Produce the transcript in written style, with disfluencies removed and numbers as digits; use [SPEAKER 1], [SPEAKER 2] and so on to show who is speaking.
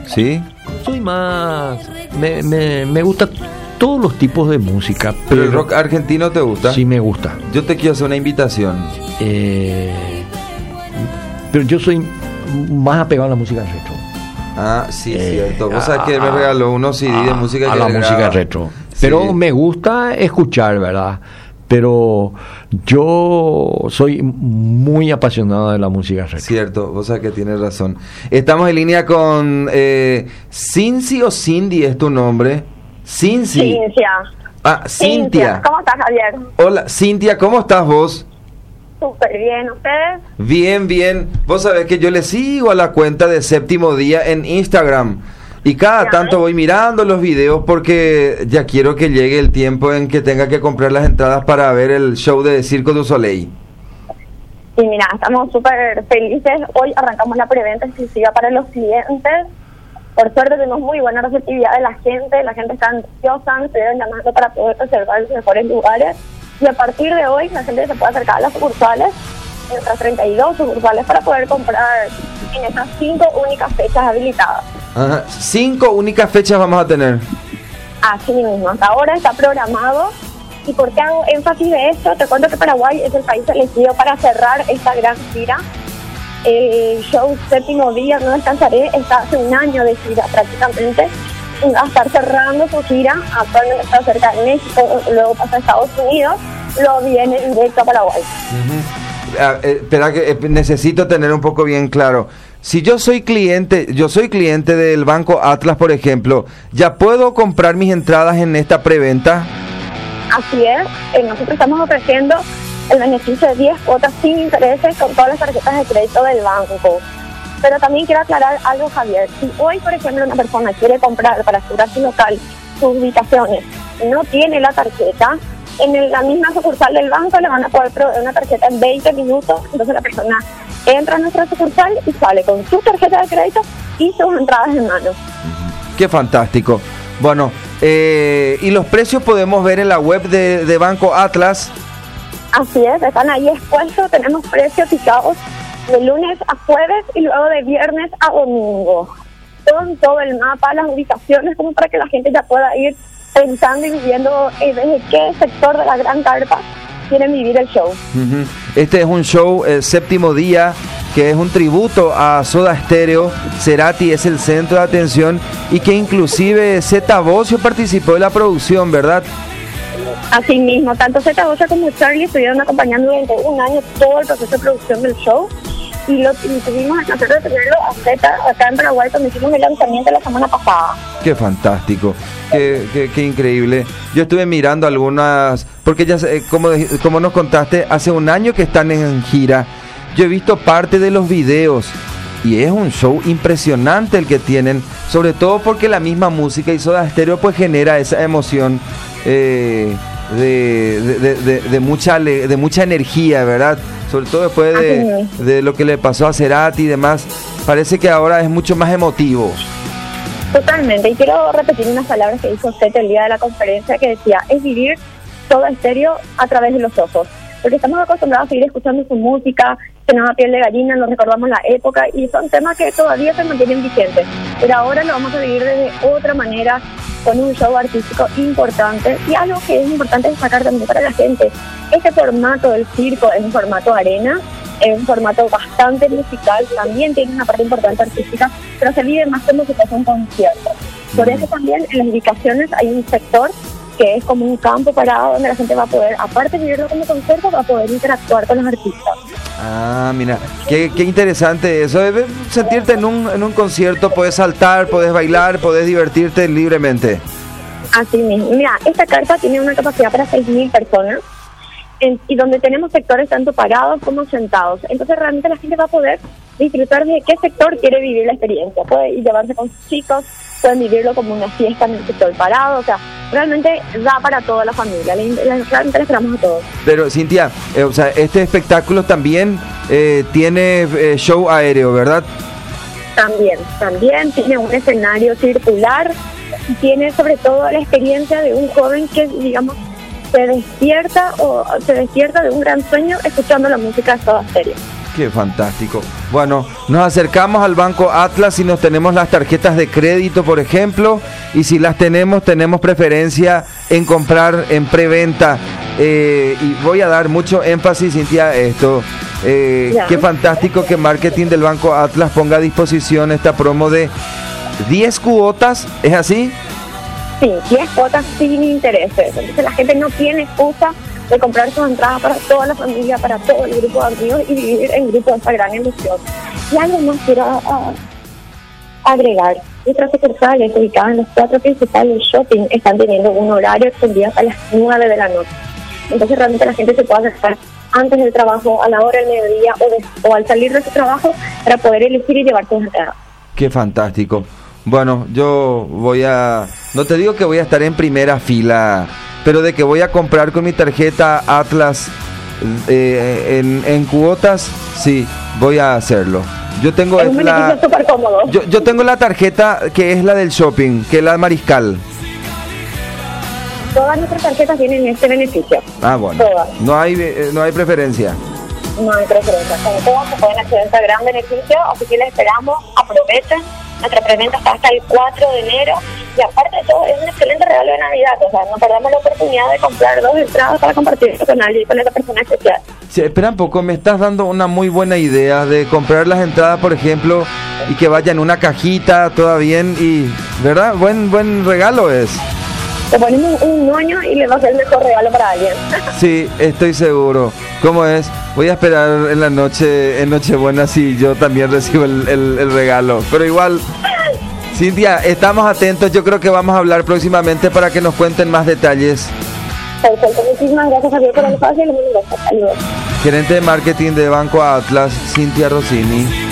[SPEAKER 1] ¿Sí?
[SPEAKER 2] Soy más... Me gusta todos los tipos de música.
[SPEAKER 1] ¿Pero el rock argentino te gusta?
[SPEAKER 2] Sí, me gusta.
[SPEAKER 1] Yo te quiero hacer una invitación.
[SPEAKER 2] Pero yo soy más apegado a la música retro.
[SPEAKER 1] Ah, sí, cierto. Vos sabés que él me regaló unos CD de música.
[SPEAKER 2] A la música retro.
[SPEAKER 1] Sí.
[SPEAKER 2] Pero me gusta escuchar, ¿verdad? Pero yo soy muy apasionado de la música retro.
[SPEAKER 1] Cierto, vos sabés que tienes razón. Estamos en línea con Cincy o Cindy es tu nombre. Cincy.
[SPEAKER 3] Cintia.
[SPEAKER 1] Ah, Cintia.
[SPEAKER 3] ¿Cómo estás, Javier?
[SPEAKER 1] Hola, Cintia, ¿cómo estás vos?
[SPEAKER 3] Súper bien, ¿ustedes?
[SPEAKER 1] Bien, bien. Vos sabés que yo le sigo a la cuenta de Séptimo Día en Instagram. Y cada tanto voy mirando los videos porque ya quiero que llegue el tiempo en que tenga que comprar las entradas para ver el show de Circo du Soleil.
[SPEAKER 3] Y mira, estamos súper felices. Hoy arrancamos la preventa exclusiva para los clientes. Por suerte tenemos muy buena receptividad de la gente está ansiosa, se deben llamando para poder reservar los mejores lugares. Y a partir de hoy la gente se puede acercar a las sucursales, nuestras 32 sucursales, para poder comprar en esas 5 únicas fechas habilitadas.
[SPEAKER 1] Ajá. 5 únicas fechas vamos a tener.
[SPEAKER 3] Así mismo, hasta ahora está programado. ¿Y por qué hago énfasis de esto? Te cuento que Paraguay es el país elegido para cerrar esta gran gira. El show Séptimo Día, No Descansaré, está hace un año de gira prácticamente. Va a estar cerrando su gira. Actualmente está cerca de México, luego pasa a Estados Unidos, luego viene directo a Paraguay.
[SPEAKER 1] Espera que necesito tener un poco bien claro. Si yo soy cliente del Banco Atlas, por ejemplo, ¿ya puedo comprar mis entradas en esta preventa?
[SPEAKER 3] Así es, nosotros estamos ofreciendo el beneficio de 10 cuotas sin intereses con todas las tarjetas de crédito del banco. Pero también quiero aclarar algo, Javier. Si hoy, por ejemplo, una persona quiere comprar para asegurar su local, sus ubicaciones, no tiene la tarjeta, en la misma sucursal del banco le van a poder proveer una tarjeta en 20 minutos. Entonces la persona entra a nuestra sucursal y sale con su tarjeta de crédito y sus entradas en mano.
[SPEAKER 1] ¡Qué fantástico! Bueno, ¿y los precios podemos ver en la web de Banco Atlas?
[SPEAKER 3] Así es, están ahí expuestos. Tenemos precios fijados de lunes a jueves y luego de viernes a domingo. Con todo el mapa, las ubicaciones, como para que la gente ya pueda ir pensando y viviendo desde qué sector de la gran carpa quieren vivir el show.
[SPEAKER 1] Este es un show, Séptimo Día, que es un tributo a Soda Stereo. Cerati es el centro de atención y que inclusive Zeta Bosio participó de la producción, ¿verdad?
[SPEAKER 3] Así mismo, tanto Zeta Bosio como Charlie estuvieron acompañando durante un año todo el proceso de producción del show y tuvimos el placer de tenerlo a Zeta acá en Paraguay cuando hicimos el lanzamiento la semana pasada.
[SPEAKER 1] ¡Qué fantástico! Qué increíble. Yo estuve mirando algunas, porque ya como nos contaste, hace un año que están en gira. Yo he visto parte de los videos y es un show impresionante el que tienen, sobre todo porque la misma música y Soda Stereo pues genera esa emoción de mucha energía, ¿verdad? Sobre todo después de lo que le pasó a Cerati y demás. Parece que ahora es mucho más emotivo.
[SPEAKER 3] Totalmente, y quiero repetir unas palabras que dijo Zeta el día de la conferencia, que decía, es vivir Soda Stereo a través de los ojos, porque estamos acostumbrados a seguir escuchando su música, se nos da piel de gallina, nos recordamos la época, y son temas que todavía se mantienen vigentes, pero ahora lo vamos a vivir de otra manera, con un show artístico importante, y algo que es importante destacar también para la gente, este formato del circo es un formato arena, es un formato bastante musical, también tiene una parte importante artística, pero se vive más como si fuese un concierto. Por eso también en las ubicaciones hay un sector que es como un campo parado donde la gente va a poder, aparte de vivirlo como concierto, va a poder interactuar con los artistas.
[SPEAKER 1] Ah, mira, qué interesante eso. Sentirte en un concierto, puedes saltar, puedes bailar, puedes divertirte libremente.
[SPEAKER 3] Así mismo. Mira, esta carpa tiene una capacidad para 6.000 personas. Y donde tenemos sectores tanto parados como sentados. Entonces realmente la gente va a poder disfrutar de qué sector quiere vivir la experiencia. Puede ir llevarse con sus chicos, pueden vivirlo como una fiesta en el sector parado. O sea, realmente da para toda la familia. Realmente le esperamos a todos.
[SPEAKER 1] Pero Cintia, o sea, este espectáculo también tiene show aéreo, ¿verdad? También tiene un escenario circular. Y tiene sobre todo la experiencia de un joven que, digamos, se despierta de un gran sueño escuchando la música de Soda Stereo. Qué fantástico. Bueno, nos acercamos al Banco Atlas si nos tenemos las tarjetas de crédito, por ejemplo, y si las tenemos preferencia en comprar en preventa. Y voy a dar mucho énfasis, Cintia, a esto. Qué fantástico que marketing del Banco Atlas ponga a disposición esta promo de 10 cuotas, ¿es así?
[SPEAKER 3] Sí, 10 cuotas sin intereses. Entonces la gente no tiene excusa de comprar sus entradas para toda la familia, para todo el grupo de amigos y vivir en grupo de esta gran ilusión. Y algo más quiero agregar. Nuestras sucursales ubicadas en los 4 principales shopping están teniendo un horario extendido hasta las 9 de la noche. Entonces realmente la gente se puede acercar antes del trabajo, a la hora del mediodía o al salir de su trabajo para poder elegir y llevar sus entradas.
[SPEAKER 1] Qué fantástico. Bueno, yo no te digo que voy a estar en primera fila, pero de que voy a comprar con mi tarjeta Atlas en cuotas, sí, voy a hacerlo. Yo tengo
[SPEAKER 3] es un beneficio súper cómodo.
[SPEAKER 1] Yo tengo la tarjeta que es la del shopping, que es la Mariscal.
[SPEAKER 3] Todas nuestras tarjetas tienen este beneficio.
[SPEAKER 1] Ah, bueno.
[SPEAKER 3] Todas.
[SPEAKER 1] No hay preferencia.
[SPEAKER 3] No hay preferencia. Con todas se pueden acceder a este gran beneficio, así que les esperamos, aprovechen. Nuestra preventa está hasta el 4 de enero y aparte de todo es un excelente regalo de Navidad, o sea, no perdamos la oportunidad de comprar 2 entradas para compartir con alguien, con esa persona especial.
[SPEAKER 1] Sí, espera un poco, me estás dando una muy buena idea de comprar las entradas, por ejemplo, y que vaya en una cajita, todo bien, y, ¿verdad? Buen regalo es.
[SPEAKER 3] Te ponemos un moño y le va a ser el mejor regalo para alguien.
[SPEAKER 1] Sí, estoy seguro. ¿Cómo es? Voy a esperar en la noche, en Nochebuena, si yo también recibo el regalo. Pero igual, Cintia, estamos atentos. Yo creo que vamos a hablar próximamente para que nos cuenten más detalles.
[SPEAKER 3] Perfecto. Muchísimas gracias, Javier, por el espacio y les mando un beso. Saludos.
[SPEAKER 1] Gerente de marketing de Banco Atlas, Cintia Rossini.